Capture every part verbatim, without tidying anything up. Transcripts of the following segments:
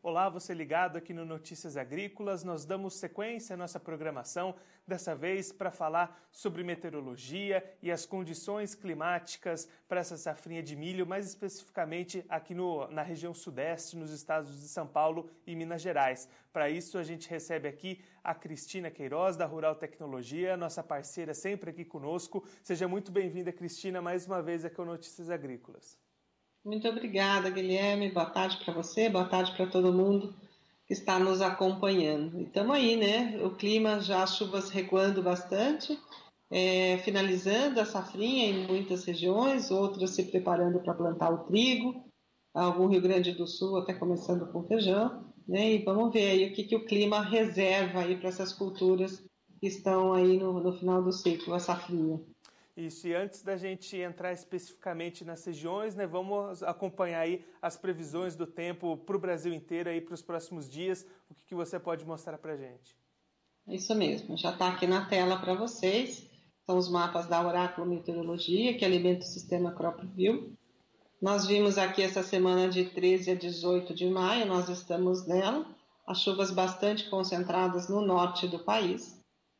Olá, você ligado aqui no Notícias Agrícolas. Nós damos sequência à nossa programação, dessa vez para falar sobre meteorologia e as condições climáticas para essa safrinha de milho, mais especificamente aqui no, na região sudeste, nos estados de São Paulo e Minas Gerais. Para isso, a gente recebe aqui a Cristina Queiroz, da Rural Tecnologia, nossa parceira sempre aqui conosco. Seja muito bem-vinda, Cristina, mais uma vez aqui ao Notícias Agrícolas. Muito obrigada, Guilherme. Boa tarde para você, boa tarde para todo mundo que está nos acompanhando. E estamos aí, né? O clima, já as chuvas recuando bastante, é, finalizando a safrinha em muitas regiões, outras se preparando para plantar o trigo, algum Rio Grande do Sul até começando com feijão, né? E vamos ver aí o que, que o clima reserva aí para essas culturas que estão aí no, no final do ciclo, a safrinha. Isso, e antes da gente entrar especificamente nas regiões, né, vamos acompanhar aí as previsões do tempo para o Brasil inteiro aí para os próximos dias. O que, que você pode mostrar para a gente? Isso mesmo, já está aqui na tela para vocês. São os mapas da Oráculo Meteorologia, que alimenta o sistema CropView. Nós vimos aqui essa semana de treze a dezoito de maio, nós estamos nela. As chuvas bastante concentradas no norte do país.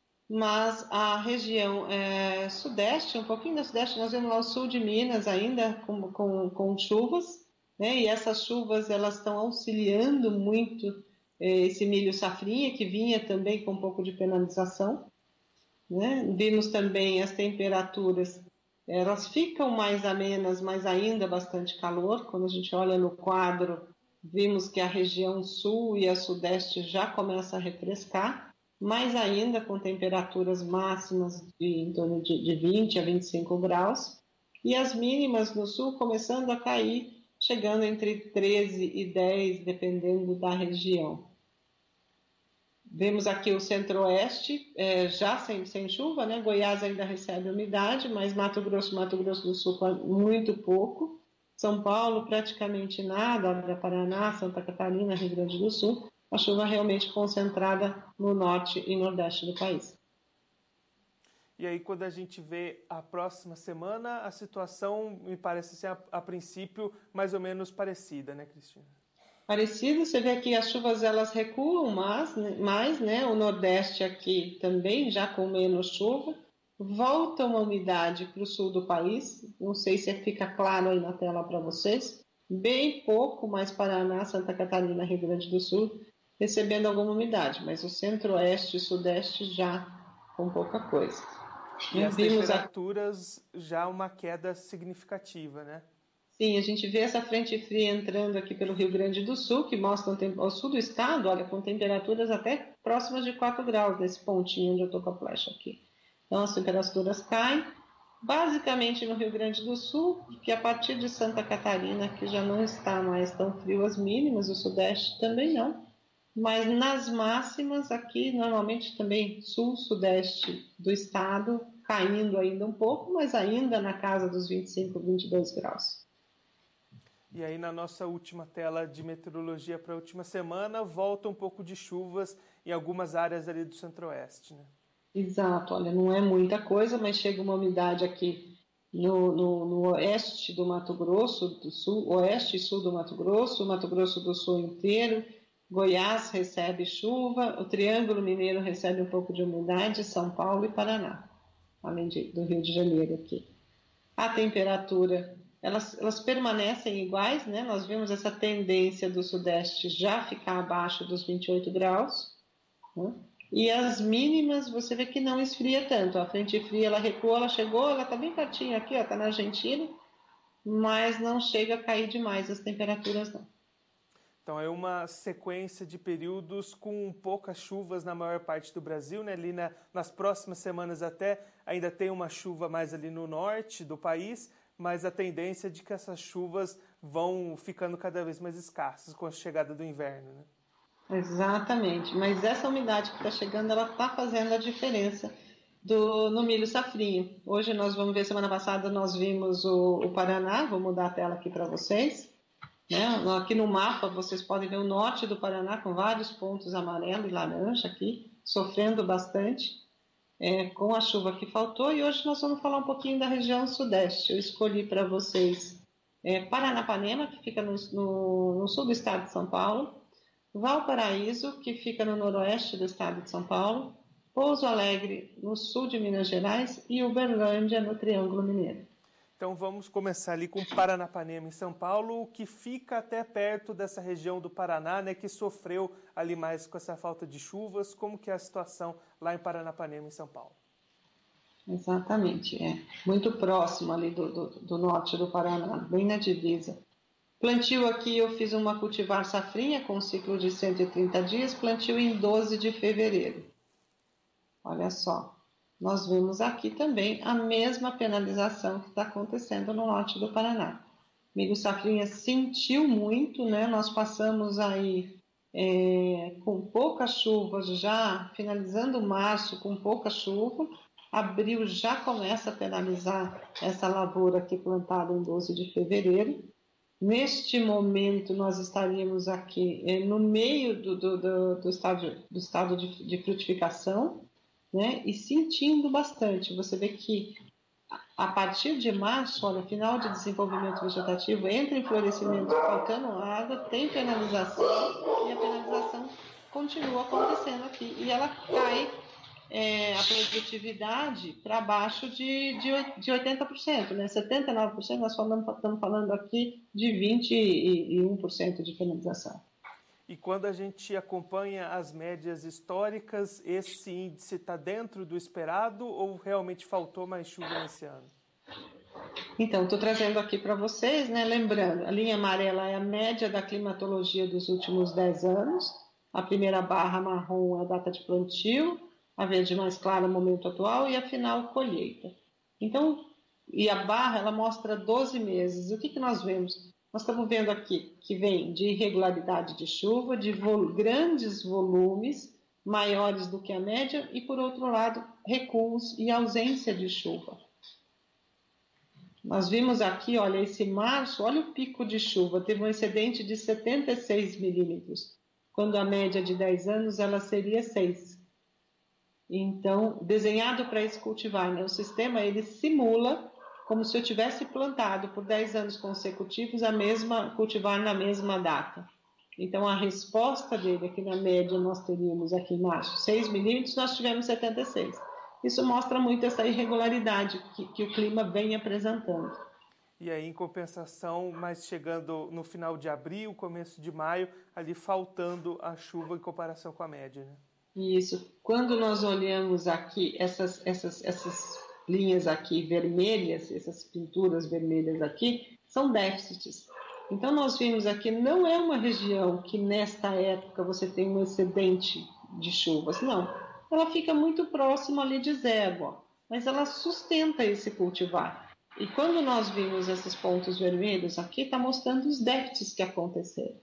Mas a região é, sudeste, um pouquinho da sudeste, nós vemos lá o sul de Minas ainda com, com, com chuvas, né? E essas chuvas elas estão auxiliando muito é, esse milho safrinha, que vinha também com um pouco de penalização, né? Vimos também as temperaturas, elas ficam mais amenas, mas ainda bastante calor. Quando a gente olha no quadro, vimos que a região sul e a sudeste já começa a refrescar, mais ainda com temperaturas máximas de em torno de, de vinte a vinte e cinco graus, e as mínimas no sul começando a cair, chegando entre treze e dez, dependendo da região. Vemos aqui o centro-oeste, é, já sem, sem chuva, né? Goiás ainda recebe umidade, mas Mato Grosso, Mato Grosso do Sul, muito pouco. São Paulo, praticamente nada, Paraná, Santa Catarina, Rio Grande do Sul. A chuva realmente concentrada no norte e nordeste do país. E aí, quando a gente vê a próxima semana, a situação me parece ser, a, a princípio, mais ou menos parecida, né, Cristina? Parecido, você vê que as chuvas elas recuam mais, mais, né? O nordeste aqui também, já com menos chuva. Volta uma umidade para o sul do país, não sei se fica claro aí na tela para vocês. Bem pouco, mais Paraná, Santa Catarina, Rio Grande do Sul, recebendo alguma umidade, mas o centro-oeste e sudeste já com pouca coisa. E as temperaturas a... já uma queda significativa, né? Sim, a gente vê essa frente fria entrando aqui pelo Rio Grande do Sul, que mostra ao sul do estado, olha, com temperaturas até próximas de quatro graus, nesse pontinho onde eu estou com a flecha aqui. Então as temperaturas caem, basicamente no Rio Grande do Sul, que a partir de Santa Catarina, que já não está mais tão frio as mínimas, o sudeste também não. Mas nas máximas aqui, normalmente também sul, sudeste do estado, caindo ainda um pouco, mas ainda na casa dos vinte e cinco, vinte e dois graus. E aí na nossa última tela de meteorologia para a última semana, volta um pouco de chuvas em algumas áreas ali do centro-oeste, né? Exato, olha, não é muita coisa, mas chega uma umidade aqui no, no, no oeste do Mato Grosso do Sul, oeste e sul do Mato Grosso, o Mato Grosso do Sul inteiro. Goiás recebe chuva, o Triângulo Mineiro recebe um pouco de umidade, São Paulo e Paraná, além de, do Rio de Janeiro aqui. A temperatura, elas, elas permanecem iguais, né? Nós vimos essa tendência do sudeste já ficar abaixo dos vinte e oito graus, né? E as mínimas, você vê que não esfria tanto. A frente fria, ela recuou, ela chegou, ela está bem pertinho aqui, está na Argentina, mas não chega a cair demais as temperaturas, não. Então é uma sequência de períodos com poucas chuvas na maior parte do Brasil, né? Ali na, nas próximas semanas até ainda tem uma chuva mais ali no norte do país, mas a tendência é de que essas chuvas vão ficando cada vez mais escassas com a chegada do inverno, né? Exatamente, mas essa umidade que está chegando, ela está fazendo a diferença do, no milho safrinho. Hoje nós vamos ver, semana passada nós vimos o, o Paraná, vou mudar a tela aqui para vocês. Né? Aqui no mapa vocês podem ver o norte do Paraná com vários pontos amarelo e laranja aqui, sofrendo bastante é, com a chuva que faltou. E hoje nós vamos falar um pouquinho da região sudeste. Eu escolhi para vocês é, Paranapanema, que fica no, no, no sul do estado de São Paulo, Valparaíso, que fica no noroeste do estado de São Paulo, Pouso Alegre, no sul de Minas Gerais, e Uberlândia, no Triângulo Mineiro. Então vamos começar ali com Paranapanema, em São Paulo, que fica até perto dessa região do Paraná, né, que sofreu ali mais com essa falta de chuvas. Como que é a situação lá em Paranapanema, em São Paulo? Exatamente, é muito próximo ali do, do, do norte do Paraná, bem na divisa. Plantio aqui eu fiz uma cultivar safrinha com um ciclo de cento e trinta dias, plantio em doze de fevereiro. Olha só, nós vemos aqui também a mesma penalização que está acontecendo no norte do Paraná. Milho safrinha sentiu muito, né? Nós passamos aí é, com poucas chuvas já, finalizando março com pouca chuva, abril já começa a penalizar essa lavoura aqui plantada em doze de fevereiro. Neste momento, nós estaríamos aqui é, no meio do, do, do, do estado, do estado de, de frutificação, né? E sentindo bastante. Você vê que a partir de março, olha, final de desenvolvimento vegetativo, entra em florescimento faltando água, tem penalização e a penalização continua acontecendo aqui. E ela cai é, a produtividade para baixo de, de, de oitenta por cento, né? setenta e nove por cento, nós falamos, estamos falando aqui de vinte e um por cento de penalização. E quando a gente acompanha as médias históricas, esse índice está dentro do esperado ou realmente faltou mais chuva nesse ano? Então, estou trazendo aqui para vocês, né? Lembrando, a linha amarela é a média da climatologia dos últimos dez anos, a primeira barra marrom é a data de plantio, a verde mais clara é o momento atual e a final colheita. Então, e a barra ela mostra doze meses. O que, que nós vemos? Nós estamos vendo aqui que vem de irregularidade de chuva, de vol- grandes volumes, maiores do que a média, e, por outro lado, recuos e ausência de chuva. Nós vimos aqui, olha, esse março, olha o pico de chuva, teve um excedente de setenta e seis milímetros, quando a média de dez anos ela seria seis. Então, desenhado para esse cultivar, né? O sistema ele simula como se eu tivesse plantado por dez anos consecutivos a mesma cultivar na mesma data. Então, a resposta dele aqui na média nós teríamos aqui em março seis milímetros, nós tivemos setenta e seis. Isso mostra muito essa irregularidade que, que o clima vem apresentando. E aí, em compensação, mas chegando no final de abril, começo de maio, ali faltando a chuva em comparação com a média, né? Isso. Quando nós olhamos aqui essas, essas, essas linhas aqui vermelhas, essas pinturas vermelhas aqui, são déficits. Então, nós vimos aqui, não é uma região que nesta época você tem um excedente de chuvas, não. Ela fica muito próxima ali de zero, ó, mas ela sustenta esse cultivar. E quando nós vimos esses pontos vermelhos aqui, está mostrando os déficits que aconteceram.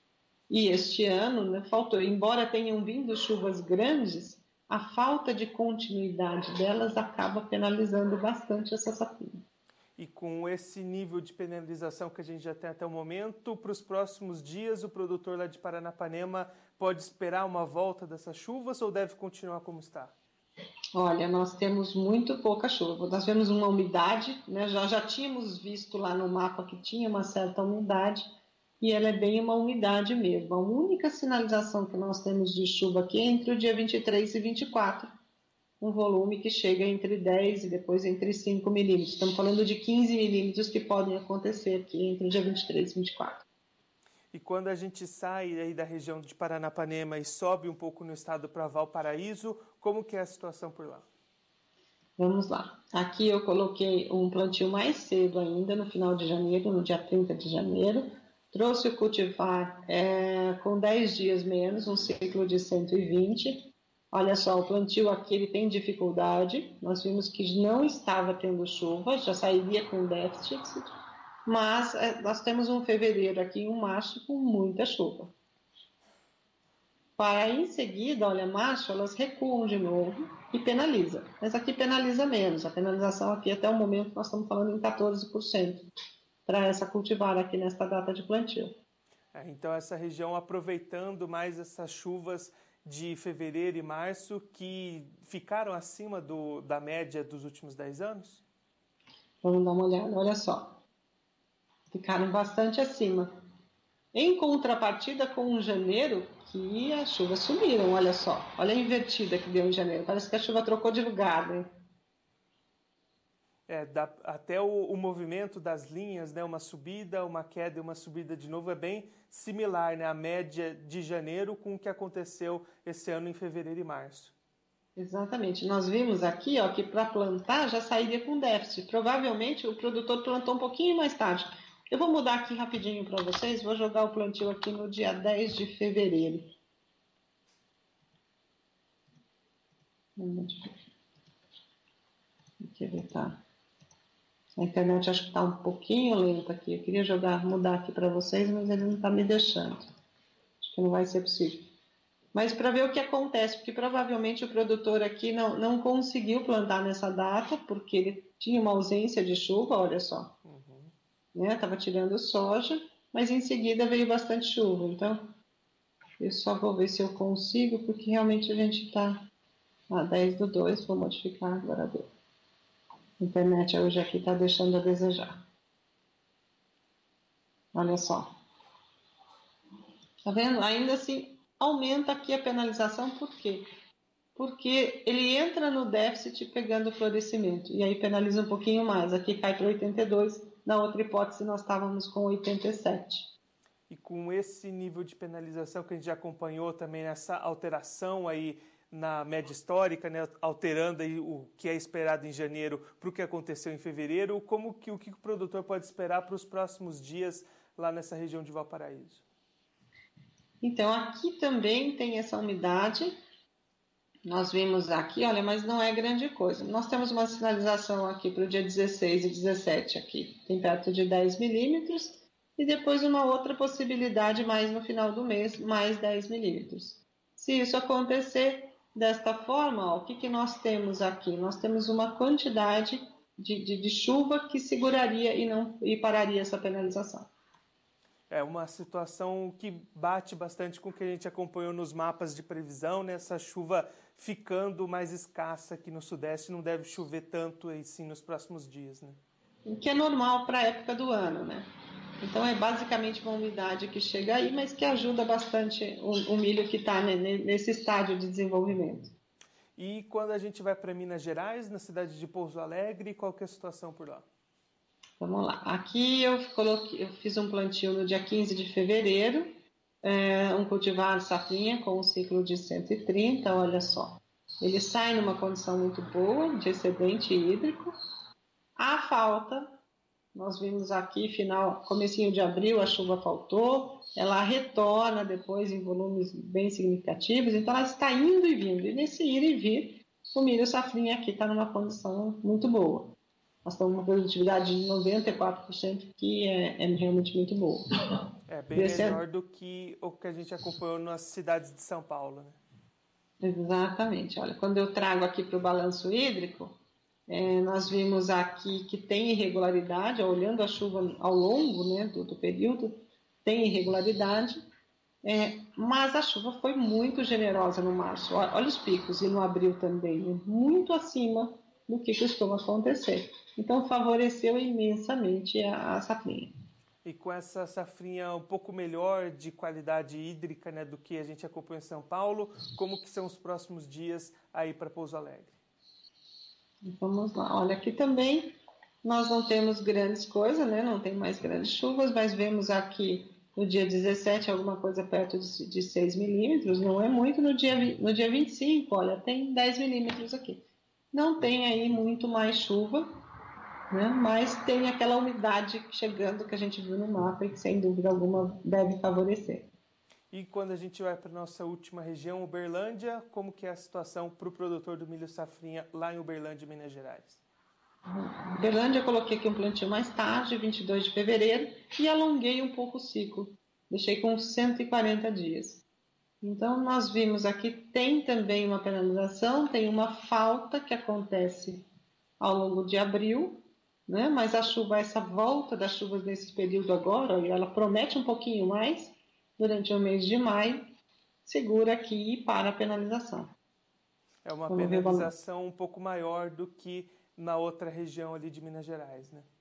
E este ano, né, faltou, embora tenham vindo chuvas grandes, a falta de continuidade delas acaba penalizando bastante essa safrinha. E com esse nível de penalização que a gente já tem até o momento, para os próximos dias, o produtor lá de Paranapanema pode esperar uma volta dessas chuvas ou deve continuar como está? Olha, nós temos muito pouca chuva. Nós vemos uma umidade, né? já, já tínhamos visto lá no mapa que tinha uma certa umidade, e ela é bem uma umidade mesmo. A única sinalização que nós temos de chuva aqui é entre o dia vinte e três e vinte e quatro, um volume que chega entre dez e depois entre cinco milímetros. Estamos falando de quinze milímetros que podem acontecer aqui entre o dia vinte e três e vinte e quatro. E quando a gente sai aí da região de Paranapanema e sobe um pouco no estado para Valparaíso, como que é a situação por lá? Vamos lá. Aqui eu coloquei um plantio mais cedo ainda, no final de janeiro, no dia trinta de janeiro. Trouxe o cultivar é, com dez dias menos, um ciclo de cento e vinte. Olha só, o plantio aqui ele tem dificuldade. Nós vimos que não estava tendo chuva, já sairia com déficit, mas é, nós temos um fevereiro aqui e um março com muita chuva. Para em seguida, olha, março, elas recuam de novo e penaliza. Mas aqui penaliza menos. A penalização aqui até o momento nós estamos falando em quatorze por cento. Para essa cultivar aqui nesta data de plantio. É, então essa região aproveitando mais essas chuvas de fevereiro e março que ficaram acima do, da média dos últimos dez anos? Vamos dar uma olhada, olha só. Ficaram bastante acima. Em contrapartida com janeiro, que as chuvas sumiram, olha só. Olha a invertida que deu em janeiro. Parece que a chuva trocou de lugar, né? É, dá, até o, o movimento das linhas, né, uma subida, uma queda e uma subida de novo, é bem similar, né, a média de janeiro com o que aconteceu esse ano em fevereiro e março. Exatamente. Nós vimos aqui, ó, que para plantar já sairia com déficit. Provavelmente o produtor plantou um pouquinho mais tarde. Eu vou mudar aqui rapidinho para vocês, vou jogar o plantio aqui no dia dez de fevereiro. Aqui ele tá. A internet acho que está um pouquinho lenta aqui. Eu queria jogar, mudar aqui para vocês, mas ele não está me deixando. Acho que não vai ser possível. Mas para ver o que acontece, porque provavelmente o produtor aqui não, não conseguiu plantar nessa data, porque ele tinha uma ausência de chuva, olha só. Uhum. Né? Estava tirando soja, mas em seguida veio bastante chuva. Então, eu só vou ver se eu consigo, porque realmente a gente está a dez do dois, vou modificar agora. A internet hoje aqui está deixando a desejar. Olha só. Tá vendo? Ainda assim, aumenta aqui a penalização, por quê? Porque ele entra no déficit pegando o florescimento, e aí penaliza um pouquinho mais. Aqui cai para oitenta e dois, na outra hipótese nós estávamos com oitenta e sete. E com esse nível de penalização que a gente já acompanhou também nessa alteração aí na média histórica, né, alterando aí o que é esperado em janeiro para o que aconteceu em fevereiro, como que o que o produtor pode esperar para os próximos dias lá nessa região de Valparaíso? Então, aqui também tem essa umidade. Nós vimos aqui, olha, mas não é grande coisa. Nós temos uma sinalização aqui para o dia dezesseis e dezessete aqui, tem perto de dez milímetros, e depois uma outra possibilidade mais no final do mês, mais dez milímetros. Se isso acontecer desta forma, ó, o que, que nós temos aqui? Nós temos uma quantidade de, de, de chuva que seguraria e, não, e pararia essa penalização. É uma situação que bate bastante com o que a gente acompanhou nos mapas de previsão, né? Essa chuva ficando mais escassa aqui no Sudeste, não deve chover tanto assim nos próximos dias, né? O que é normal para a época do ano, né? Então é basicamente uma umidade que chega aí, mas que ajuda bastante o, o milho que está nesse estágio de desenvolvimento. E quando a gente vai para Minas Gerais, na cidade de Pouso Alegre, qual que é a situação por lá? Vamos lá. Aqui eu, coloquei, eu fiz um plantio no dia quinze de fevereiro, é, um cultivar safrinha com um ciclo de cento e trinta, olha só. Ele sai numa condição muito boa, de excedente hídrico. A falta, nós vimos aqui, final, comecinho de abril, a chuva faltou, ela retorna depois em volumes bem significativos, então ela está indo e vindo. E nesse ir e vir, o milho safrinha aqui está numa condição muito boa. Nós estamos com uma produtividade de noventa e quatro por cento, que é, é realmente muito boa. É bem Desse melhor do que o que a gente acompanhou nas cidades de São Paulo, né? Exatamente. Olha, quando eu trago aqui para o balanço hídrico, é, nós vimos aqui que tem irregularidade, olhando a chuva ao longo, né, do, do período, tem irregularidade, é, mas a chuva foi muito generosa no março. Olha, olha os picos, e no abril também, né, muito acima do que costuma acontecer. Então, favoreceu imensamente a, a safrinha. E com essa safrinha um pouco melhor de qualidade hídrica, né, do que a gente acompanha em São Paulo, como que são os próximos dias aí para Pouso Alegre? Vamos lá. Olha, aqui também nós não temos grandes coisas, né? Não tem mais grandes chuvas, mas vemos aqui no dia dezessete alguma coisa perto de, de seis milímetros, não é muito. No dia, no dia vinte e cinco, olha, tem dez milímetros aqui. Não tem aí muito mais chuva, né? Mas tem aquela umidade chegando que a gente viu no mapa e que sem dúvida alguma deve favorecer. E quando a gente vai para a nossa última região, Uberlândia, como que é a situação para o produtor do milho safrinha lá em Uberlândia, Minas Gerais? Uberlândia, eu coloquei aqui um plantio mais tarde, vinte e dois de fevereiro, e alonguei um pouco o ciclo. Deixei com cento e quarenta dias. Então, nós vimos aqui, tem também uma penalização, tem uma falta que acontece ao longo de abril, né? Mas a chuva, essa volta das chuvas nesse período agora, ela promete um pouquinho mais durante o mês de maio, segura aqui para a penalização. É uma Vamos penalização um pouco maior do que na outra região ali de Minas Gerais, né?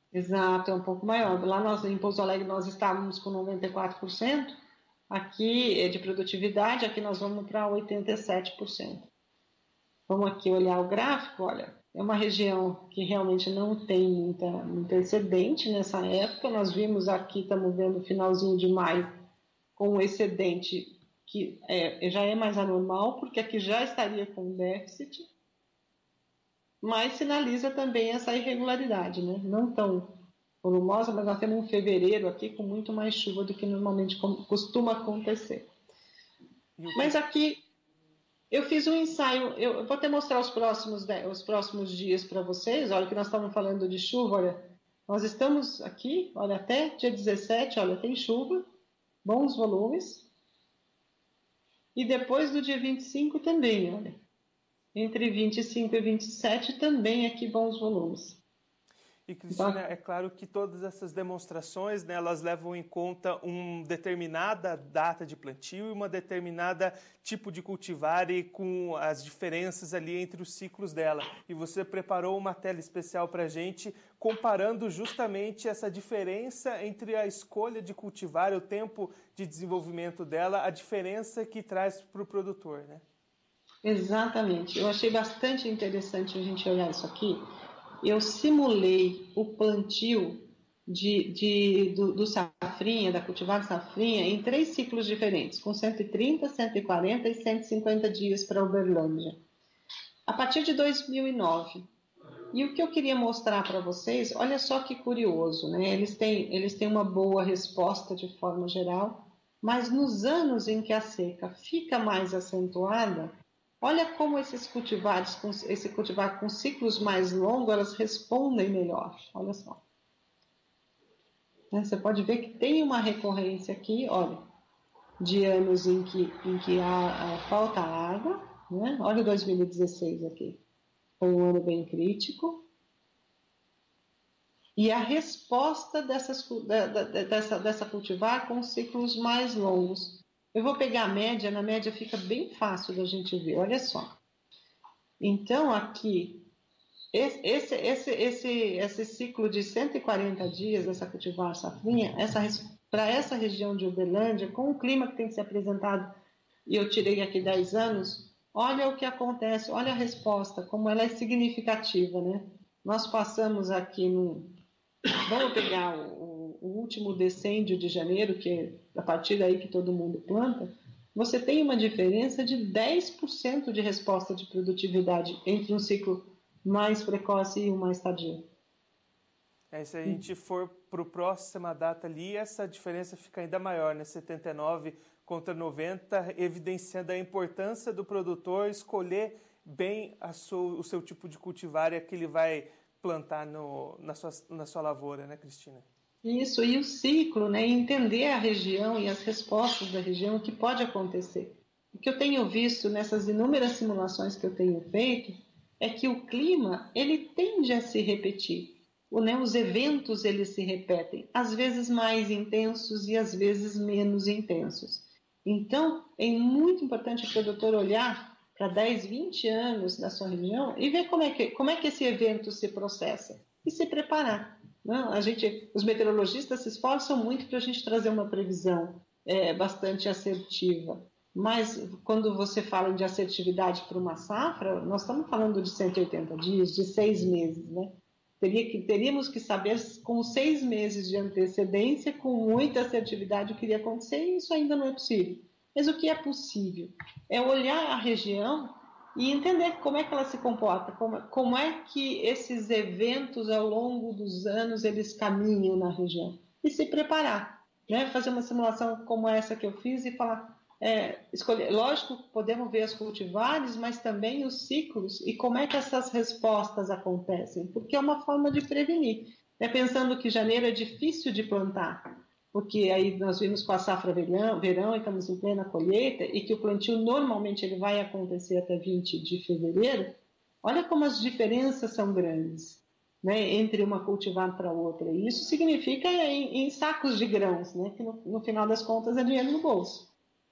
Exato, é um pouco maior. Lá nós, em Pouso Alegre nós estávamos com noventa e quatro por cento aqui de produtividade, aqui nós vamos para oitenta e sete por cento. Vamos aqui olhar o gráfico, olha, é uma região que realmente não tem muita, muito excedente nessa época. Nós vimos aqui, estamos vendo o finalzinho de maio com um excedente que é, já é mais anormal, porque aqui já estaria com déficit, mas sinaliza também essa irregularidade, né? Não tão volumosa, mas nós temos um fevereiro aqui com muito mais chuva do que normalmente costuma acontecer. Mas aqui eu fiz um ensaio, eu vou até mostrar os próximos, os próximos dias para vocês. Olha que nós estamos falando de chuva, olha, nós estamos aqui, olha, até dia dezessete, olha, tem chuva, bons volumes. E depois do dia vinte e cinco também, olha, entre vinte e cinco e vinte e sete também aqui bons volumes. E, Cristina, é claro que todas essas demonstrações, né, elas levam em conta uma determinada data de plantio e uma determinada tipo de cultivar e com as diferenças ali entre os ciclos dela. E você preparou uma tela especial para a gente, comparando justamente essa diferença entre a escolha de cultivar e o tempo de desenvolvimento dela, a diferença que traz para o produtor, né? Exatamente. Eu achei bastante interessante a gente olhar isso aqui. Eu simulei o plantio de, de, do, do safrinha, da cultivar safrinha, em três ciclos diferentes, com cento e trinta, cento e quarenta e cento e cinquenta dias para Uberlândia, a partir de dois mil e nove. E o que eu queria mostrar para vocês, olha só que curioso, né? Eles têm, eles têm uma boa resposta de forma geral, mas nos anos em que a seca fica mais acentuada, olha como esses cultivares, esse cultivar com ciclos mais longos, elas respondem melhor. Olha só. Você pode ver que tem uma recorrência aqui, olha, de anos em que, em que há, há falta água, né? Olha o dois mil e dezesseis aqui, foi um ano bem crítico. E a resposta dessas, dessa, dessa cultivar com ciclos mais longos. Eu vou pegar a média, na média fica bem fácil da gente ver, olha só. Então, aqui, esse, esse, esse, esse ciclo de cento e quarenta dias, essa cultivar safrinha, para essa região de Uberlândia, com o clima que tem que ser apresentado, e eu tirei aqui dez anos, olha o que acontece, olha a resposta, como ela é significativa, né? Nós passamos aqui no... Vamos pegar o, o último decêndio de janeiro, que é a partir daí que todo mundo planta, você tem uma diferença de dez por cento de resposta de produtividade entre um ciclo mais precoce e um mais tardio. É, se a gente for para a próxima data ali, essa diferença fica ainda maior, né? setenta e nove contra noventa, evidenciando a importância do produtor escolher bem a sua, o seu tipo de cultivar e que ele vai plantar no, na, sua, na sua lavoura, né, Cristina? Isso, e o ciclo, né? Entender a região e as respostas da região, o que pode acontecer. O que eu tenho visto nessas inúmeras simulações que eu tenho feito é que o clima, ele tende a se repetir. O, né, os eventos, eles se repetem, às vezes mais intensos e às vezes menos intensos. Então, é muito importante o produtor olhar para dez, vinte anos da sua região e ver como é que, como é que esse evento se processa e se preparar. Não, a gente, os meteorologistas se esforçam muito para a gente trazer uma previsão é, bastante assertiva. Mas quando você fala de assertividade para uma safra, nós estamos falando de cento e oitenta dias, de seis meses, né? Teria que, teríamos que saber com seis meses de antecedência, com muita assertividade, o que iria acontecer, e isso ainda não é possível. Mas o que é possível é olhar a região e entender como é que ela se comporta, como, como é que esses eventos ao longo dos anos eles caminham na região e se preparar, né? Fazer uma simulação como essa que eu fiz e falar, é, escolher, lógico, podemos ver as cultivares, mas também os ciclos e como é que essas respostas acontecem, porque é uma forma de prevenir, né? Pensando que janeiro é difícil de plantar, porque aí nós vimos com a safra verão, verão e estamos em plena colheita, e que o plantio normalmente ele vai acontecer até vinte de fevereiro, olha como as diferenças são grandes, né, entre uma cultivar para outra. E isso significa em, em sacos de grãos, né, que no, no final das contas é dinheiro no bolso.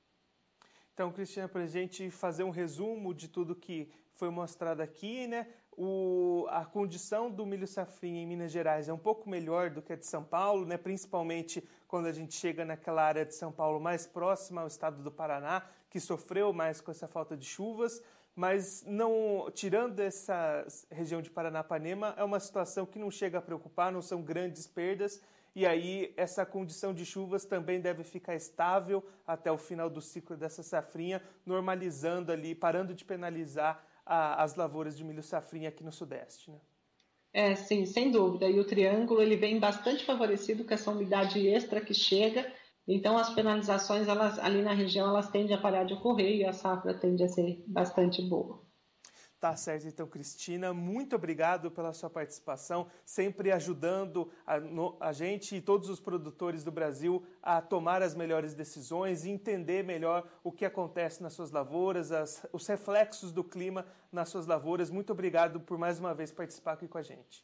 Então, Cristina, para a gente fazer um resumo de tudo que foi mostrado aqui, né? o, a condição do milho safrinha em Minas Gerais é um pouco melhor do que a de São Paulo, né? Principalmente quando a gente chega naquela área de São Paulo mais próxima ao estado do Paraná, que sofreu mais com essa falta de chuvas, mas não, tirando essa região de Paranapanema, é uma situação que não chega a preocupar, não são grandes perdas, e aí essa condição de chuvas também deve ficar estável até o final do ciclo dessa safrinha, normalizando ali, parando de penalizar a, as lavouras de milho safrinha aqui no Sudeste, né? É, sim, sem dúvida. E o triângulo ele vem bastante favorecido com essa umidade extra que chega. Então, as penalizações elas, ali na região elas tendem a parar de ocorrer e a safra tende a ser bastante boa. Tá certo, então, Cristina, muito obrigado pela sua participação, sempre ajudando a, no, a gente e todos os produtores do Brasil a tomar as melhores decisões e entender melhor o que acontece nas suas lavouras, as, os reflexos do clima nas suas lavouras. Muito obrigado por mais uma vez participar aqui com a gente.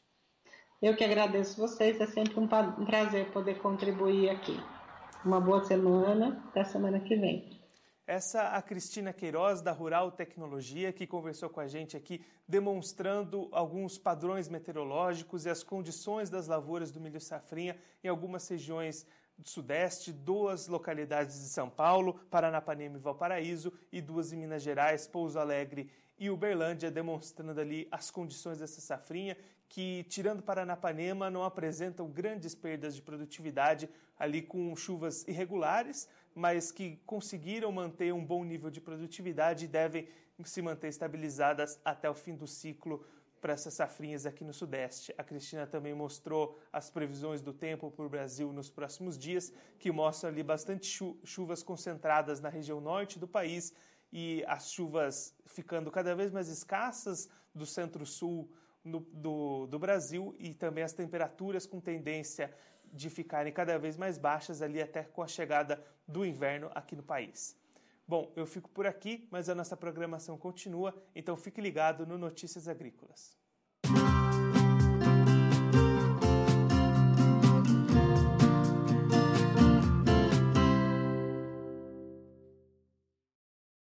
Eu que agradeço vocês, é sempre um prazer poder contribuir aqui. Uma boa semana, até a semana que vem. Essa a Cristina Queiroz, da Rural Tecnologia, que conversou com a gente aqui, demonstrando alguns padrões meteorológicos e as condições das lavouras do milho safrinha em algumas regiões do Sudeste, duas localidades de São Paulo, Paranapanema e Valparaíso, e duas em Minas Gerais, Pouso Alegre e Uberlândia, demonstrando ali as condições dessa safrinha, que, tirando Paranapanema, não apresentam grandes perdas de produtividade, ali com chuvas irregulares, mas que conseguiram manter um bom nível de produtividade e devem se manter estabilizadas até o fim do ciclo para essas safrinhas aqui no Sudeste. A Cristina também mostrou as previsões do tempo para o Brasil nos próximos dias, que mostram ali bastante chu- chuvas concentradas na região norte do país e as chuvas ficando cada vez mais escassas do centro-sul no, do, do Brasil, e também as temperaturas com tendência de ficarem cada vez mais baixas ali até com a chegada do inverno aqui no país. Bom, eu fico por aqui, mas a nossa programação continua, então fique ligado no Notícias Agrícolas.